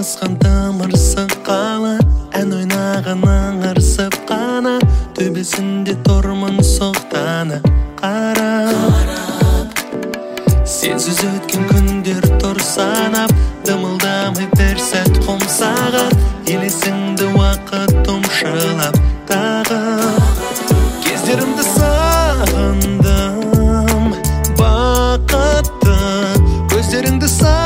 басқан тамырсық қала, ән ойнағының ырсып қана, төбесінде тұрмын соқтанып қарап. Сенсіз өткен күндер тұр санап, дымылдамай бір сәт қомсаған, елесіңді уақыт тұмшылап тағып. Кездерімді сағындым, бақытты көздеріңді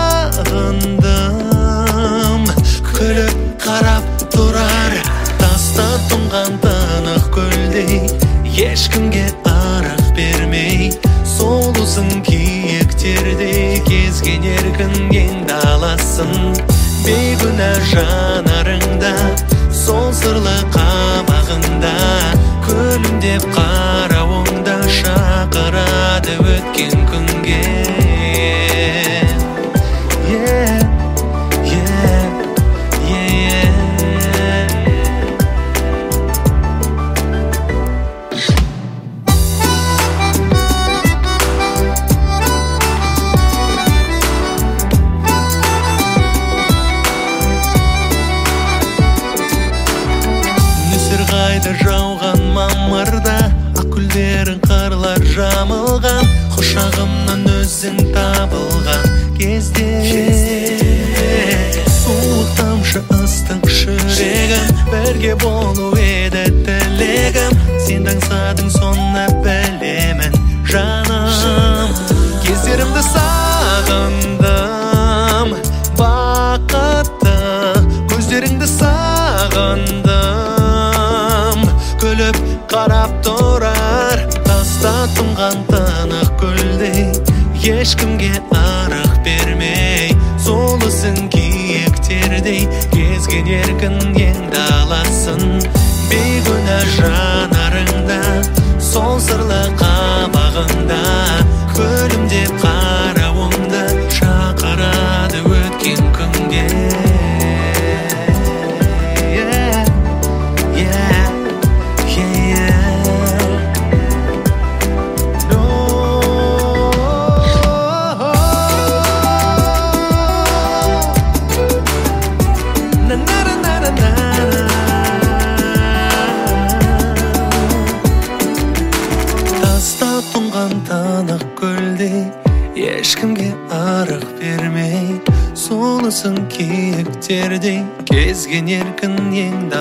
сағындым. Күліп қарап тұрар таста тұнған тынық көлдей, ешкімге ырық бермей, сол ұзын киіктердей кезген еркін ең даласын. Бейгүнә жанарыңда, сол сырлы қабағында, күлімдеп қарауыңда шақырады өткен күнге. Қайда жауған мамырда, ақкүлдерің қарлар жамылған, құшағымнан өзің табылған кезде, суық тамшы ыстық жүрегім, бірге болу еді тілегім. Сен аңсадың соны білемін жаным. Кездерімді сағындым, бақытты көздеріңді сағындым. Күліп қарап тұрар таста тұнған тынық көлдей, ешкімге ырық бермей, сол ізін киіктердей кезген еркін ең даласын. Бейгүнә жанарыңда, сол сырлы қабағында, күлімдеп қарауыңда шақырады өткен күнге. Таста тұнған тынық көлдей, ешкімге ырық бермей, сол ізін киіктердей кезген еркін ең